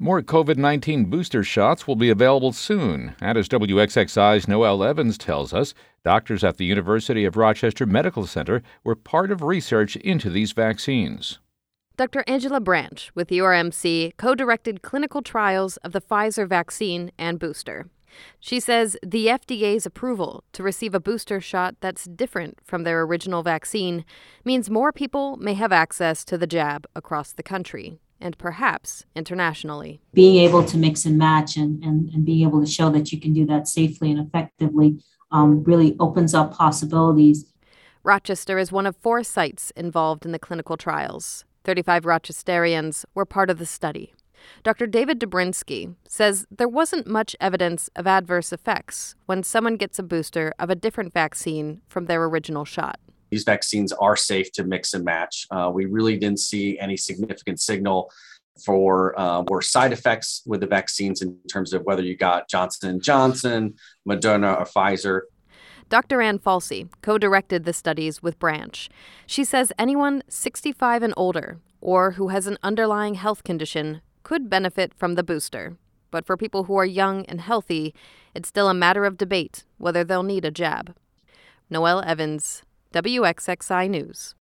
More COVID-19 booster shots will be available soon. And as WXXI's Noelle Evans tells us, doctors at the University of Rochester Medical Center were part of research into these vaccines. Dr. Angela Branch with URMC co-directed clinical trials of the Pfizer vaccine and booster. She says the FDA's approval to receive a booster shot that's different from their original vaccine means more people may have access to the jab across the country and perhaps internationally. Being able to mix and match and being able to show that you can do that safely and effectively really opens up possibilities. Rochester is one of 4 sites involved in the clinical trials. 35 Rochesterians were part of the study. Dr. David Dobrinsky says there wasn't much evidence of adverse effects when someone gets a booster of a different vaccine from their original shot. These vaccines are safe to mix and match. We really didn't see any significant signal for side effects with the vaccines in terms of whether you got Johnson & Johnson, Moderna, or Pfizer. Dr. Ann Falsey co-directed the studies with Branch. She says anyone 65 and older or who has an underlying health condition could benefit from the booster. But for people who are young and healthy, it's still a matter of debate whether they'll need a jab. Noelle Evans, WXXI News.